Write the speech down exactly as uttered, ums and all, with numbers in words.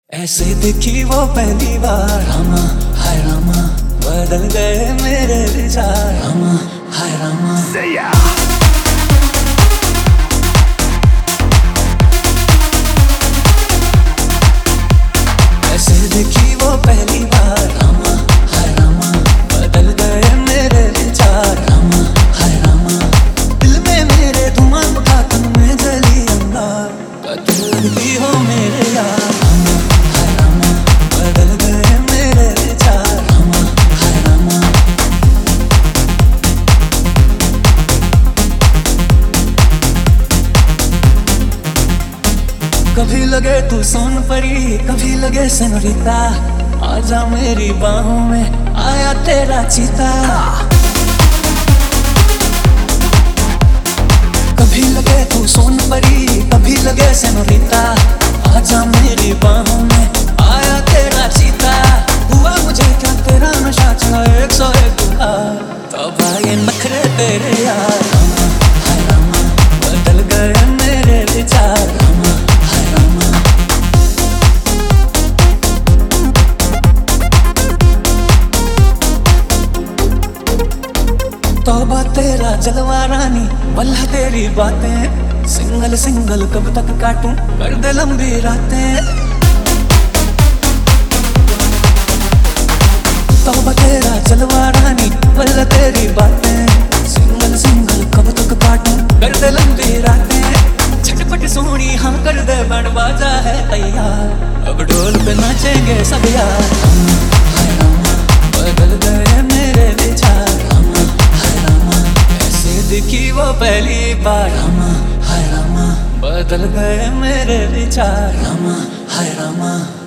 ऐसे देखी वो पहली बार, रामा हाय रामा, बदल गए मेरे विचार, रामा हाय रामा। ऐसे देखी वो पहली बार, रामा हाय रामा, बदल गए मेरे विचार, रामा हाय रामा। दिल में मेरे धुआं उठा, तुम में जली अंगार, कतल लगती हो मेरे यार, रामा हाय रामा, बदल गए मेरे विचार, रामा हाय रामा। कभी लगे तू सोन परी, कभी लगे सेनोरिटा, आजा मेरी बाहों में, आया तेरा चीता। कभी लगे तू सोन परी, कभी लगे सेनोरिटा, आजा मेरी बाहों में, आया तेरा चीता। हुआ मुझे क्या तेरा नशा, चला एक सौ एक दुहार, तब आए नखरे तेरे यार, रामा हाय रामा, बदल गए मेरे विचार, रामा हाय रामा। तौबा तेरा जलवा रानी, वल्लाह तेरी बातें, सिंगल सिंगल कब तक काटूं, कर दे लंबी रातें। तौबा तेरा जलवा रानी, वल्लाह तेरी बातें, सिंगल सिंगल कब तक काटूं, कर दे लंबी रातें। झटपट सोनी हाँ कर दे, बैंड बाजा है तैयार, अब ढोल पे नाचेंगे सब यार, रामा हाय रामा, बदल गए मेरे विचार, रामा हाय रामा। ऐसे दिखी वो पहली बार, रामा हाय रामा, बदल गए मेरे विचार, रामा हाय रामा।